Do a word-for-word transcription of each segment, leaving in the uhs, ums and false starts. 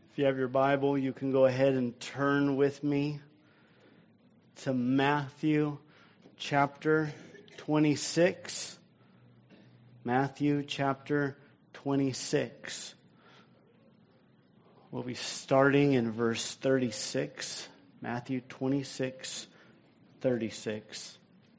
If you have your Bible, you can go ahead and turn with me to Matthew chapter twenty-six. Matthew chapter twenty-six. We'll be starting in verse thirty-six. Matthew twenty-six, thirty-six.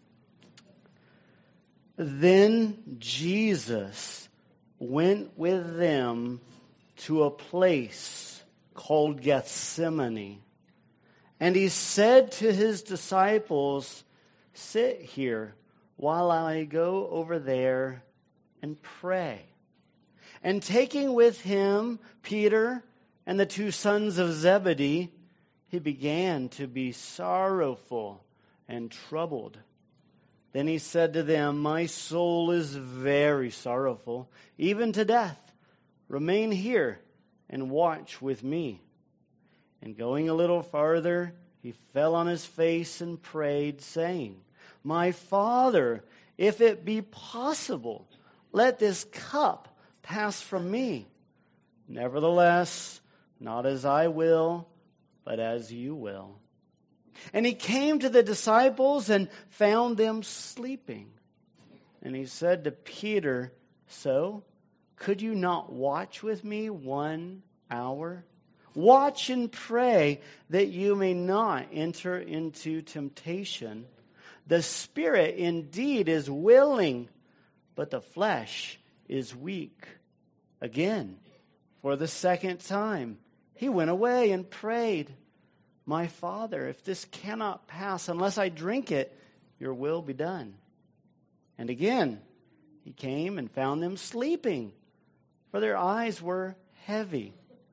Then Jesus went with them to a place called Gethsemane. And he said to his disciples, "Sit here while I go over there and pray." And taking with him Peter and the two sons of Zebedee, he began to be sorrowful and troubled. Then he said to them, "My soul is very sorrowful, even to death. Remain here and watch with me." And going a little farther, he fell on his face and prayed, saying, "My Father, if it be possible, let this cup pass from me. Nevertheless, not as I will, but as you will." And he came to the disciples and found them sleeping. And he said to Peter, "So, could you not watch with me one hour? Watch and pray that you may not enter into temptation. The spirit indeed is willing, but the flesh is weak." Again, for the second time, he went away and prayed, "My Father, if this cannot pass unless I drink it, your will be done." And again, he came and found them sleeping, for their eyes were heavy.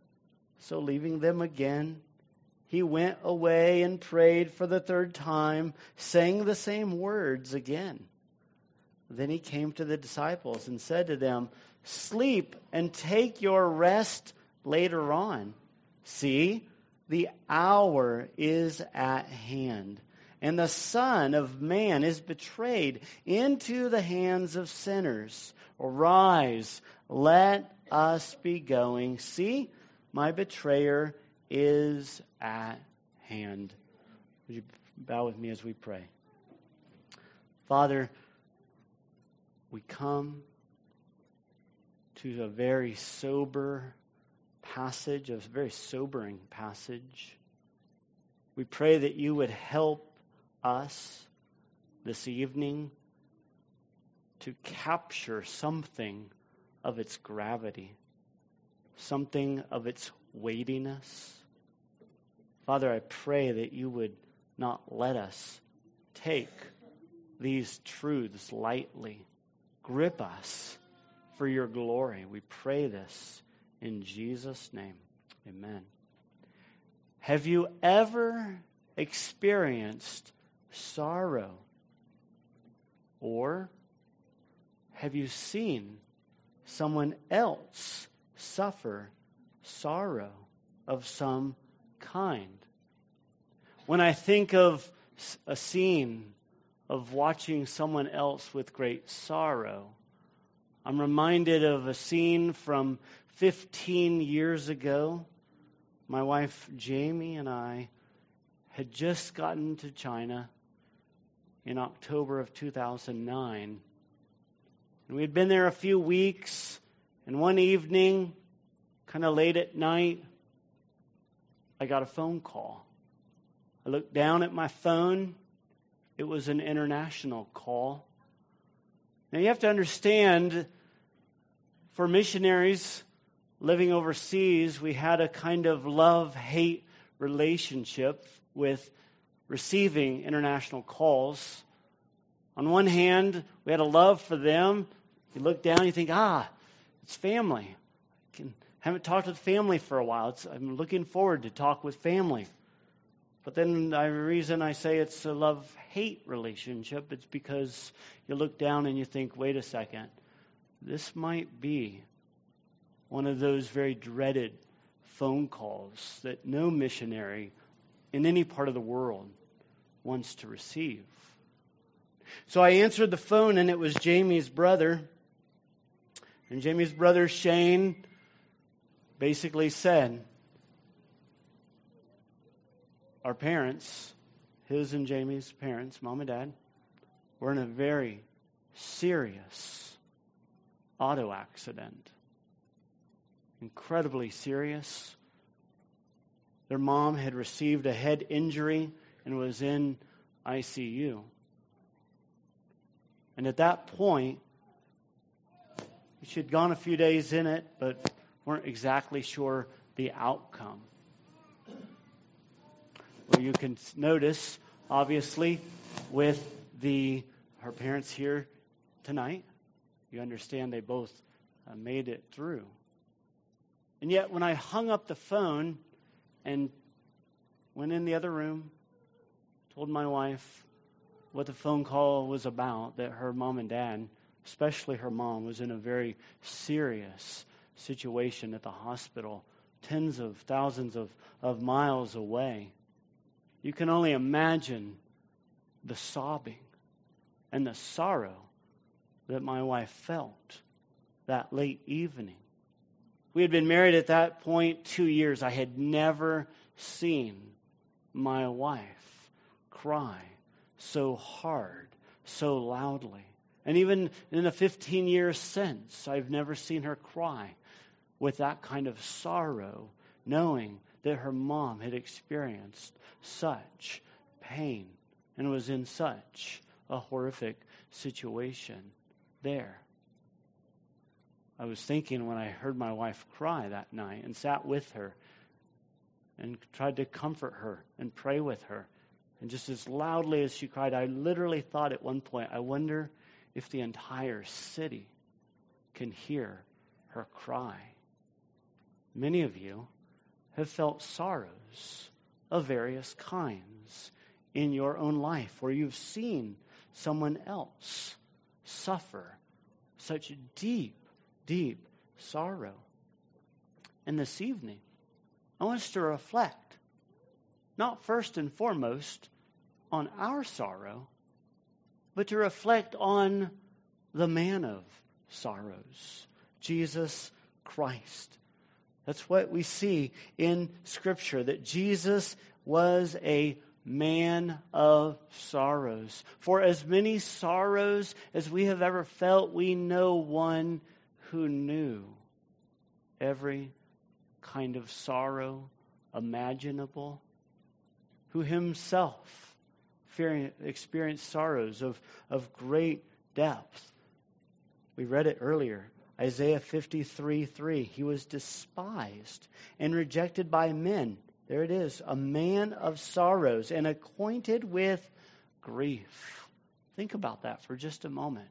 So leaving them again, he went away and prayed for the third time, saying the same words again. Then he came to the disciples and said to them, "Sleep and take your rest later on. See, the hour is at hand, and the Son of Man is betrayed into the hands of sinners. Arise, let us be going. See, my betrayer is at hand." Would you bow with me as we pray? Father, we come to a very sober passage, a very sobering passage. We pray that you would help us this evening to capture something of its gravity, something of its weightiness. Father, I pray that you would not let us take these truths lightly. Grip us for your glory. We pray this in Jesus' name. Amen. Have you ever experienced sorrow? Or have you seen someone else suffer sorrow of some kind? When I think of a scene of watching someone else with great sorrow, I'm reminded of a scene from fifteen years ago. My wife Jamie and I had just gotten to China in October of two thousand nine. And we had been there a few weeks, and one evening, kind of late at night, I got a phone call. I looked down at my phone. It was an international call. Now you have to understand, for missionaries living overseas, we had a kind of love-hate relationship with receiving international calls. On one hand, we had a love for them. You look down, you think, ah, it's family. I can, haven't talked with family for a while. It's, I'm looking forward to talk with family. But then the reason I say it's a love-hate relationship, it's because you look down and you think, wait a second, this might be one of those very dreaded phone calls that no missionary in any part of the world wants to receive. So I answered the phone, and it was Jamie's brother. And Jamie's brother, Shane, basically said, our parents, his and Jamie's parents, mom and dad, were in a very serious auto accident. Incredibly serious. Their mom had received a head injury and was in I C U. And at that point, she had gone a few days in it, but weren't exactly sure the outcome. Well, you can notice, obviously, with the her parents here tonight, you understand they both uh, made it through. And yet, when I hung up the phone and went in the other room, told my wife what the phone call was about, that her mom and dad, especially her mom, was in a very serious situation at the hospital, tens of thousands of, of miles away. You can only imagine the sobbing and the sorrow that my wife felt that late evening. We had been married at that point two years. I had never seen my wife cry so hard, so loudly. And even in the fifteen years since, I've never seen her cry with that kind of sorrow, knowing that her mom had experienced such pain and was in such a horrific situation there. I was thinking when I heard my wife cry that night and sat with her and tried to comfort her and pray with her. And just as loudly as she cried, I literally thought at one point, I wonder if the entire city can hear her cry. Many of you have felt sorrows of various kinds in your own life, where you've seen someone else suffer such deep, deep sorrow. And this evening, I want us to reflect, not first and foremost on our sorrow, but to reflect on the man of sorrows, Jesus Christ. That's what we see in Scripture, that Jesus was a man of sorrows. For as many sorrows as we have ever felt, we know one who knew every kind of sorrow imaginable, who himself experienced sorrows of, of great depth. We read it earlier, Isaiah fifty-three three. He was despised and rejected by men. There it is, a man of sorrows and acquainted with grief. Think about that for just a moment.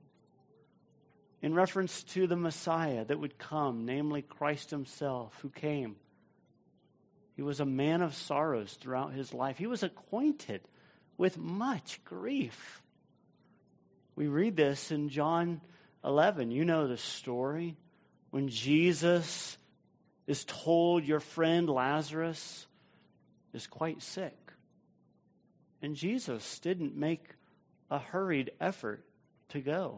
In reference to the Messiah that would come, namely Christ himself, who came. He was a man of sorrows throughout his life. He was acquainted with much grief. We read this in John eleven. You know the story. When Jesus is told your friend Lazarus is quite sick. And Jesus didn't make a hurried effort to go.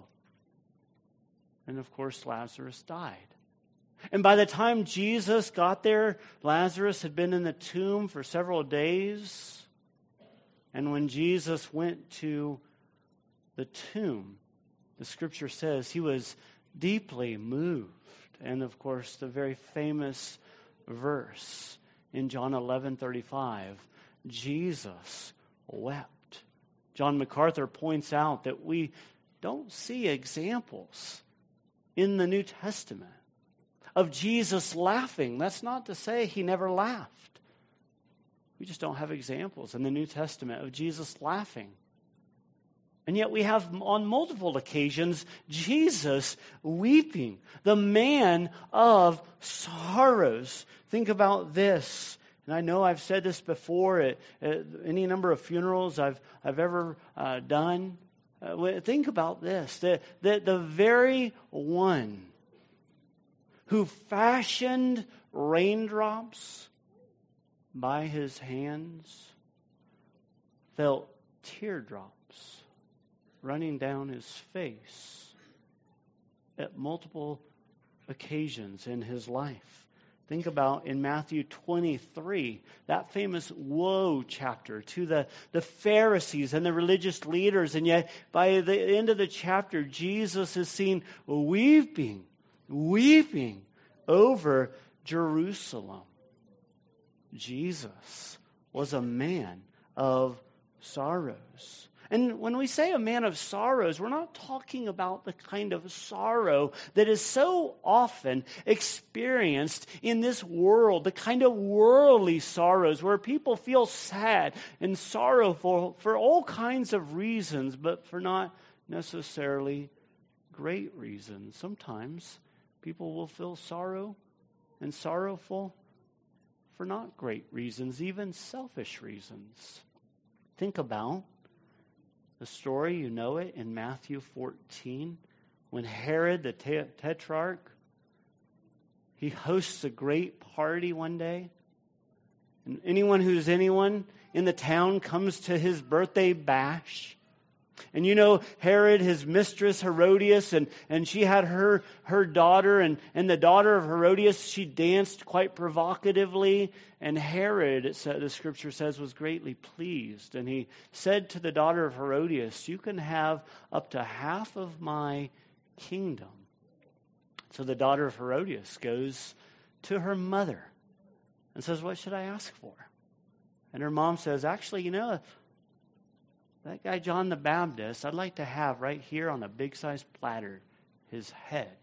And of course, Lazarus died. And by the time Jesus got there, Lazarus had been in the tomb for several days. And when Jesus went to the tomb, the Scripture says he was deeply moved. And of course, the very famous verse in John eleven thirty-five, Jesus wept. John MacArthur points out that we don't see examples in the New Testament of Jesus laughing. That's not to say he never laughed. We just don't have examples in the New Testament of Jesus laughing. And yet we have on multiple occasions Jesus weeping, the man of sorrows. Think about this. And I know I've said this before at, at any number of funerals I've, I've ever uh, done. Uh, think about this, that, that the very one who fashioned raindrops by his hands felt teardrops running down his face at multiple occasions in his life. Think about in Matthew twenty-three, that famous woe chapter to the, the Pharisees and the religious leaders. And yet, by the end of the chapter, Jesus is seen weeping, weeping over Jerusalem. Jesus was a man of sorrows. And when we say a man of sorrows, we're not talking about the kind of sorrow that is so often experienced in this world, the kind of worldly sorrows where people feel sad and sorrowful for all kinds of reasons, but for not necessarily great reasons. Sometimes people will feel sorrow and sorrowful for not great reasons, even selfish reasons. Think about the story, you know it, in Matthew fourteen, when Herod the Tetrarch, he hosts a great party one day. And anyone who's anyone in the town comes to his birthday bash. And you know, Herod, his mistress Herodias, and, and she had her, her daughter, and, and the daughter of Herodias, she danced quite provocatively. And Herod, it said, the scripture says, was greatly pleased. And he said to the daughter of Herodias, you can have up to half of my kingdom. So the daughter of Herodias goes to her mother and says, what should I ask for? And her mom says, actually, you know, that guy John the Baptist, I'd like to have right here on a big-sized platter his head.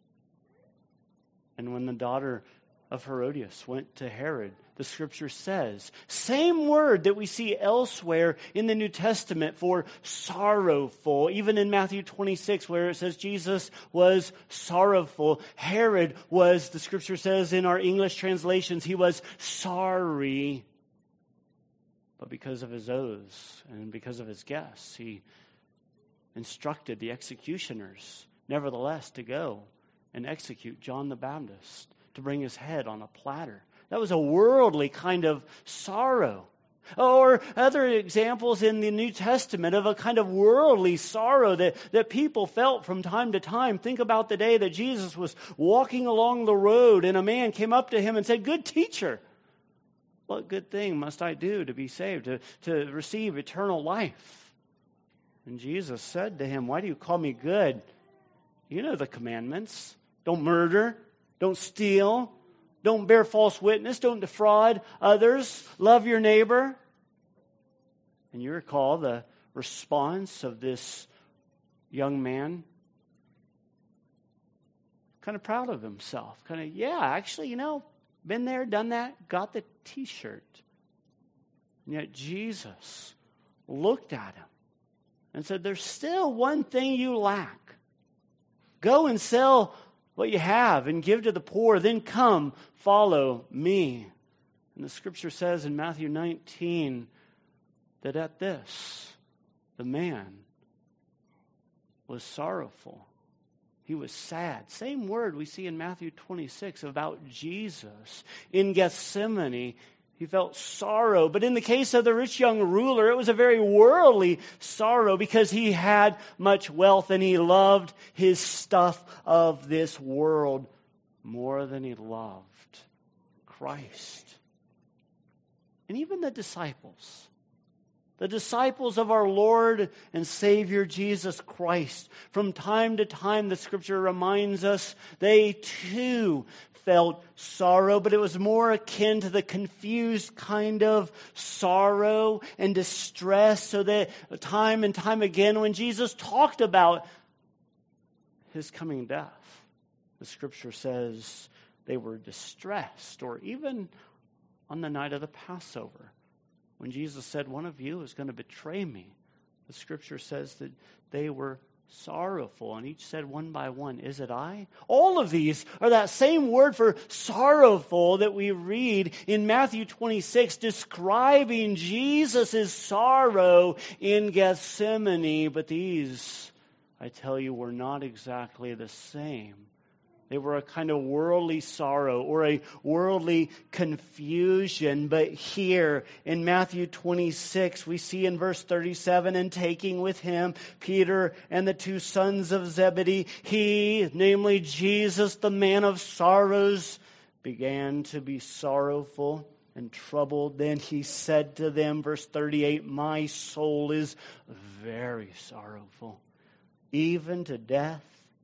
And when the daughter of Herodias went to Herod, the scripture says, same word that we see elsewhere in the New Testament for sorrowful, even in Matthew twenty-six where it says Jesus was sorrowful. Herod was, the scripture says in our English translations, he was sorry. But because of his oaths and because of his guests, he instructed the executioners, nevertheless, to go and execute John the Baptist, to bring his head on a platter. That was a worldly kind of sorrow. Or other examples in the New Testament of a kind of worldly sorrow that, that people felt from time to time. Think about the day that Jesus was walking along the road and a man came up to him and said, good teacher, what good thing must I do to be saved, to, to receive eternal life? And Jesus said to him, why do you call me good? You know the commandments. Don't murder. Don't steal. Don't bear false witness. Don't defraud others. Love your neighbor. And you recall the response of this young man. Kind of proud of himself. Kind of, yeah, actually, you know, been there, done that, got the t-shirt. And yet Jesus looked at him and said, there's still one thing you lack. Go and sell what you have and give to the poor, then come, follow me. And the scripture says in Matthew nineteen that at this, the man was sorrowful. He was sad. Same word we see in Matthew twenty-six about Jesus. In Gethsemane, he felt sorrow. But in the case of the rich young ruler, it was a very worldly sorrow because he had much wealth and he loved his stuff of this world more than he loved Christ. And even the disciples. The disciples of our Lord and Savior Jesus Christ, from time to time, the scripture reminds us, they too felt sorrow, but it was more akin to the confused kind of sorrow and distress, so that time and time again, when Jesus talked about his coming death, the scripture says they were distressed, or even on the night of the Passover, when Jesus said, one of you is going to betray me, the scripture says that they were sorrowful. And each said one by one, is it I? All of these are that same word for sorrowful that we read in Matthew twenty-six, describing Jesus' sorrow in Gethsemane. But these, I tell you, were not exactly the same. They were a kind of worldly sorrow or a worldly confusion. But here in Matthew twenty-six, we see in verse thirty-seven, and taking with him Peter and the two sons of Zebedee, he, namely Jesus, the man of sorrows, began to be sorrowful and troubled. Then he said to them, verse thirty-eight, my soul is very sorrowful, even to death.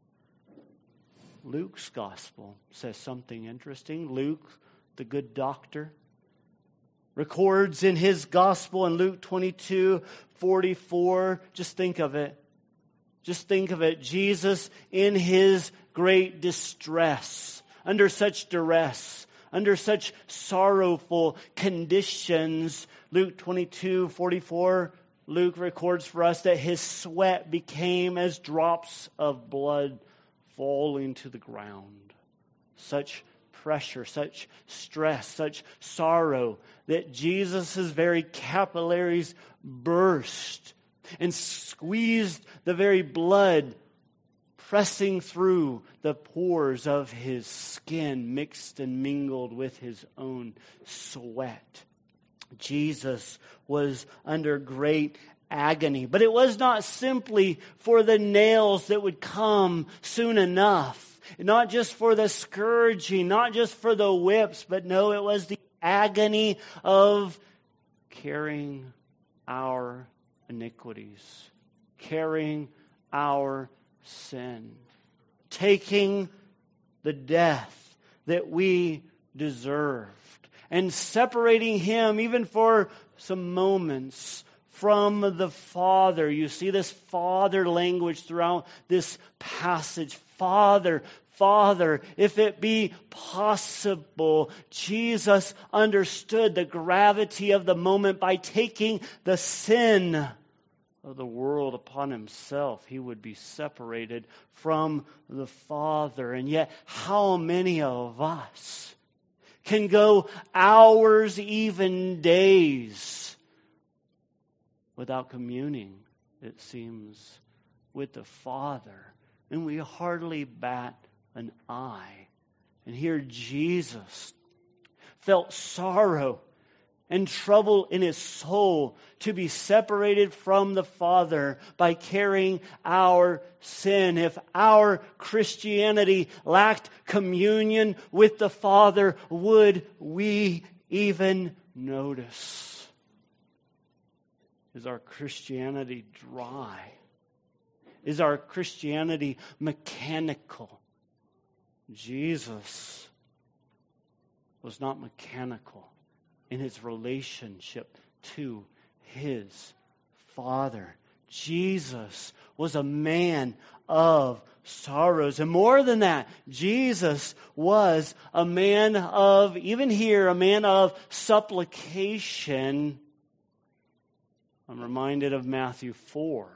Luke's gospel says something interesting. Luke, the good doctor, records in his gospel in Luke twenty-two forty-four. Just think of it. Just think of it. Jesus in his great distress, under such duress, under such sorrowful conditions. Luke twenty-two forty-four, Luke records for us that his sweat became as drops of blood falling to the ground. Such pressure, such stress, such sorrow that Jesus' very capillaries burst and squeezed the very blood pressing through the pores of his skin, mixed and mingled with his own sweat. Jesus was under great agony. But it was not simply for the nails that would come soon enough. Not just for the scourging, not just for the whips, but no, it was the agony of carrying our iniquities, carrying our sin, taking the death that we deserved, and separating him even for some moments from the Father. You see this Father language throughout this passage. Father, Father, if it be possible. Jesus understood the gravity of the moment. By taking the sin of the world upon himself, he would be separated from the Father. And yet, how many of us can go hours, even days, without communing, it seems, with the Father, and we hardly bat an eye. And here Jesus felt sorrow and trouble in his soul to be separated from the Father by carrying our sin. If our Christianity lacked communion with the Father, would we even notice? Is our Christianity dry? Is our Christianity mechanical? Jesus was not mechanical in his relationship to his Father. Jesus was a man of sorrows. And more than that, Jesus was a man of, even here, a man of supplication. I'm reminded of Matthew four.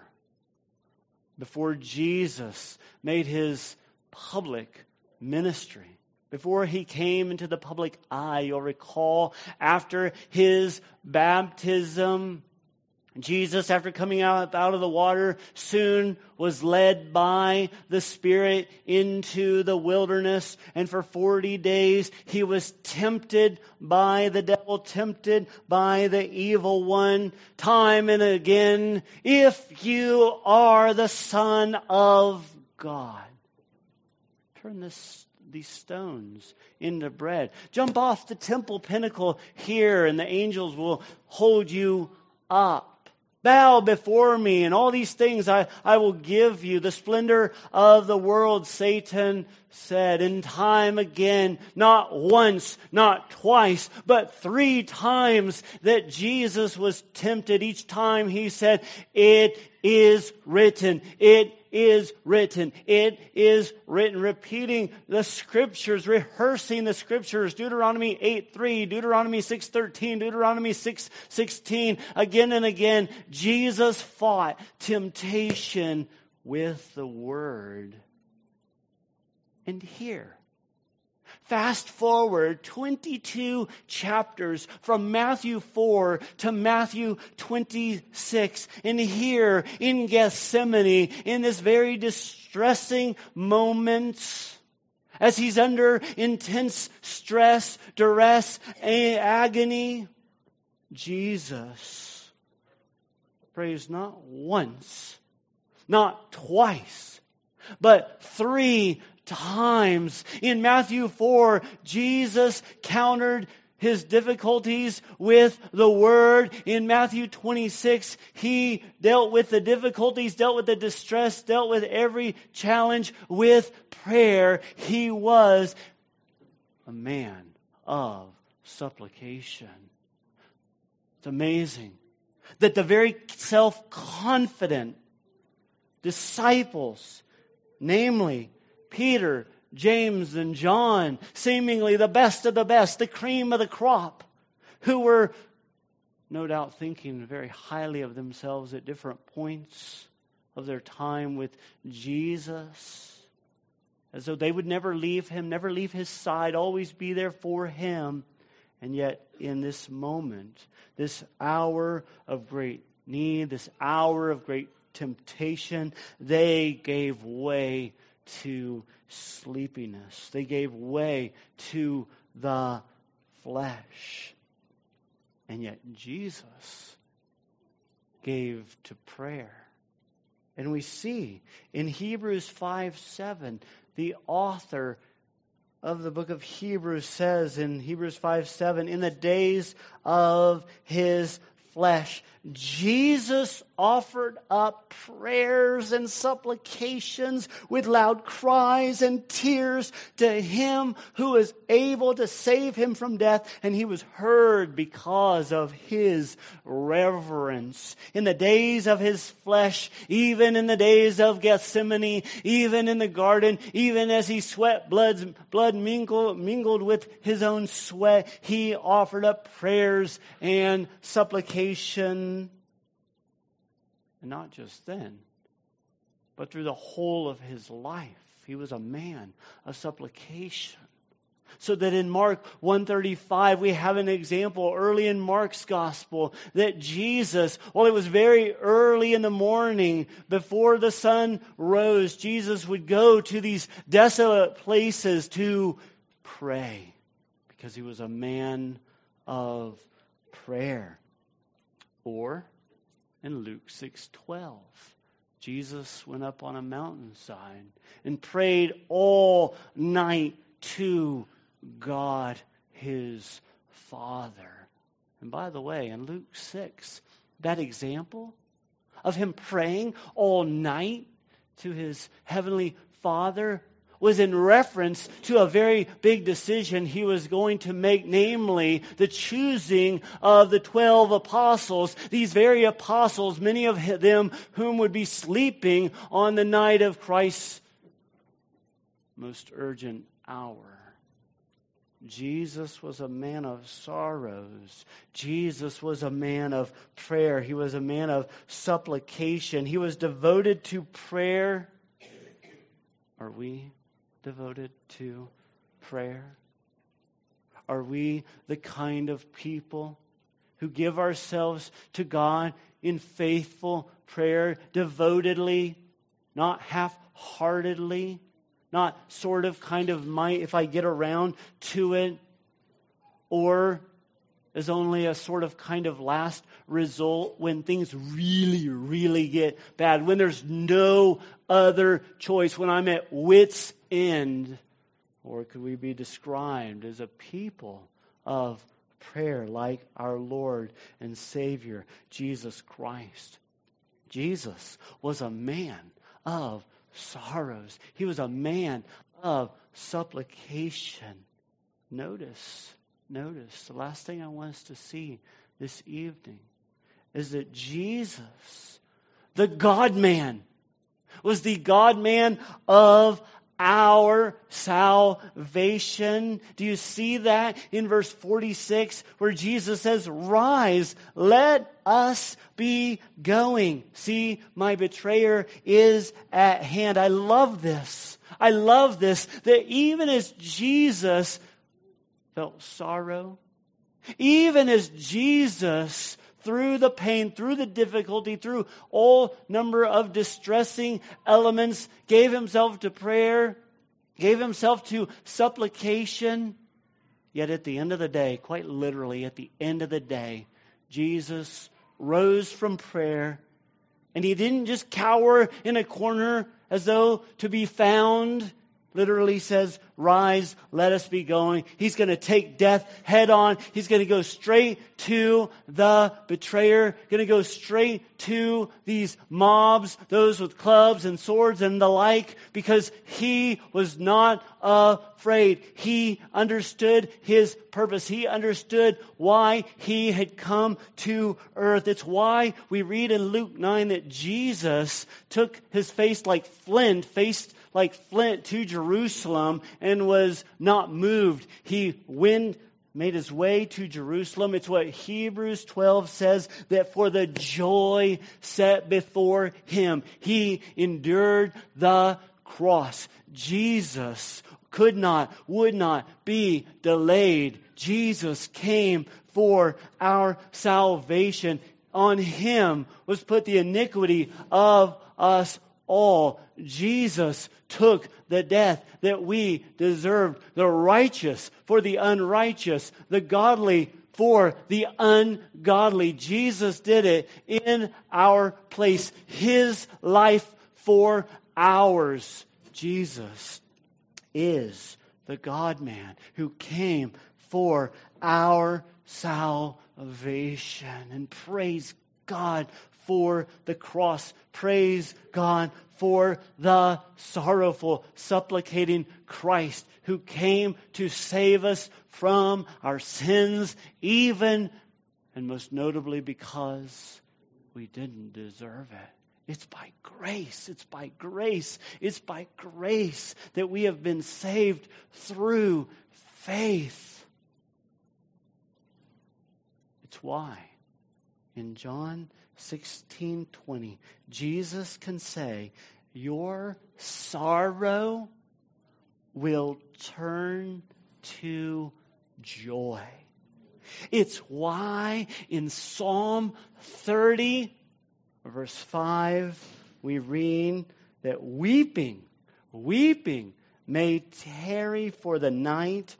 Before Jesus made his public ministry, before he came into the public eye, you'll recall, after his baptism, Jesus, after coming out, out of the water, soon was led by the Spirit into the wilderness. And for forty days, he was tempted by the devil, tempted by the evil one, time and again. If you are the Son of God, turn this these stones into bread. Jump off the temple pinnacle here, and the angels will hold you up. Bow before me, and all these things I, I will give you. The splendor of the world, Satan said. And time again, not once, not twice, but three times that Jesus was tempted. Each time he said, it is written. It is written. It is written. Repeating the scriptures, rehearsing the scriptures. Deuteronomy eight three, Deuteronomy six thirteen, Deuteronomy six sixteen. Again and again, Jesus fought temptation with the Word. And here, fast forward twenty-two chapters from Matthew four to Matthew twenty-six. And here in Gethsemane, in this very distressing moment, as he's under intense stress, duress, and agony, Jesus prays not once, not twice, but three times. In Matthew four, Jesus countered his difficulties with the Word. In Matthew twenty-six, he dealt with the difficulties, dealt with the distress, dealt with every challenge with prayer. He was a man of supplication. It's amazing that the very self-confident disciples, namely Peter, James, and John, seemingly the best of the best, the cream of the crop, who were no doubt thinking very highly of themselves at different points of their time with Jesus, as though they would never leave him, never leave his side, always be there for him. And yet, in this moment, this hour of great need, this hour of great temptation, they gave way to sleepiness. They gave way to the flesh. And yet Jesus gave to prayer. And we see in Hebrews five seven, the author of the book of Hebrews says in Hebrews five seven, in the days of his flesh, Jesus offered up prayers and supplications with loud cries and tears to him who is able to save him from death, and he was heard because of his reverence. In the days of his flesh, even in the days of Gethsemane, even in the garden, even as he sweat blood, blood mingled, mingled with his own sweat, he offered up prayers and supplication. And not just then, but through the whole of his life. He was a man of supplication. So that in Mark one thirty-five, we have an example early in Mark's gospel that Jesus, while it was very early in the morning, before the sun rose, Jesus would go to these desolate places to pray, because he was a man of prayer. Or in Luke six twelve, Jesus went up on a mountainside and prayed all night to God his Father. And by the way, in Luke six, that example of him praying all night to his heavenly Father was in reference to a very big decision he was going to make, namely the choosing of the twelve apostles. These very apostles, many of them whom would be sleeping on the night of Christ's most urgent hour. Jesus was a man of sorrows. Jesus was a man of prayer. He was a man of supplication. He was devoted to prayer. Are we devoted to prayer? Are we the kind of people who give ourselves to God in faithful prayer, devotedly, not half-heartedly, not sort of kind of might if I get around to it, or as only a sort of kind of last result when things really, really get bad, when there's no other choice, when I'm at wit's end? Or could we be described as a people of prayer like our Lord and Savior, Jesus Christ? Jesus was a man of sorrows. He was a man of supplication. Notice, notice, the last thing I want us to see this evening is that Jesus, the God-man, was the God-man of our salvation. Do you see that in verse forty-six where Jesus says, "Rise, let us be going. See, my betrayer is at hand." I love this. I love this, that even as Jesus felt sorrow, even as Jesus, through the pain, through the difficulty, through all number of distressing elements, gave himself to prayer, gave himself to supplication. Yet at the end of the day, quite literally at the end of the day, Jesus rose from prayer, and he didn't just cower in a corner as though to be found literally says, rise, let us be going. He's going to take death head on. He's going to go straight to the betrayer, going to go straight to these mobs, those with clubs and swords and the like, because he was not afraid. He understood his purpose. He understood why he had come to earth. It's why we read in Luke nine that Jesus took his face like flint, faced like flint to Jerusalem and was not moved. He went, made his way to Jerusalem. It's what Hebrews twelve says, that for the joy set before him, he endured the cross. Jesus could not, would not be delayed. Jesus came for our salvation. On him was put the iniquity of us all. Jesus took the death that we deserved, the righteous for the unrighteous, the godly for the ungodly. Jesus did it in our place, his life for ours. Jesus is the God-man who came for our salvation. And praise God for the cross. Praise God for the sorrowful, supplicating Christ who came to save us from our sins, even and most notably because we didn't deserve it. It's by grace. It's by grace. It's by grace that we have been saved through faith. It's why in John sixteen twenty, Jesus can say, your sorrow will turn to joy. It's why in Psalm thirty, verse five, we read that weeping, weeping may tarry for the night,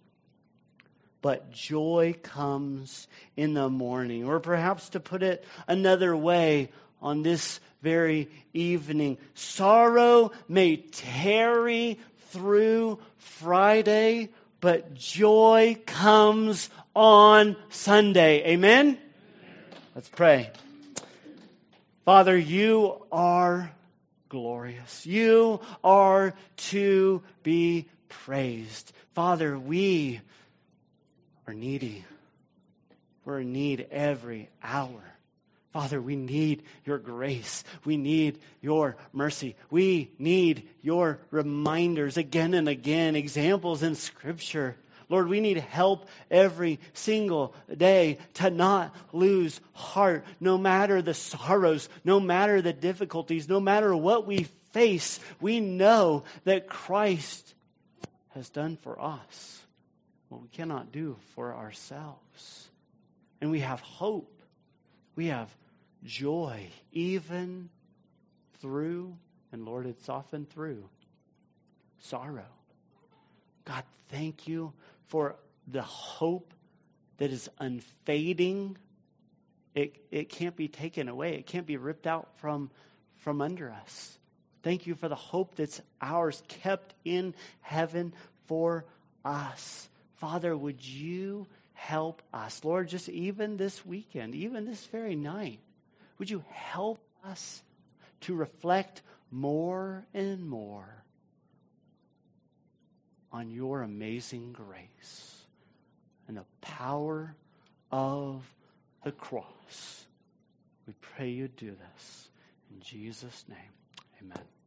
but joy comes in the morning. Or perhaps to put it another way, on this very evening, sorrow may tarry through Friday, but joy comes on Sunday. Amen? Amen. Let's pray. Father, you are glorious. You are to be praised. Father, we are needy. We're in need every hour. Father, we need your grace. We need your mercy. We need your reminders again and again, examples in Scripture. Lord, we need help every single day to not lose heart, no matter the sorrows, no matter the difficulties, no matter what we face. We know that Christ has done for us what we cannot do for ourselves. And we have hope. We have joy, even through, and Lord, it's often through, sorrow. God, thank you for the hope that is unfading. It, it can't be taken away. It can't be ripped out from, from under us. Thank you for the hope that's ours, kept in heaven for us. Father, would you help us? Lord, just even this weekend, even this very night, would you help us to reflect more and more on your amazing grace and the power of the cross? We pray you do this. In Jesus' name, amen.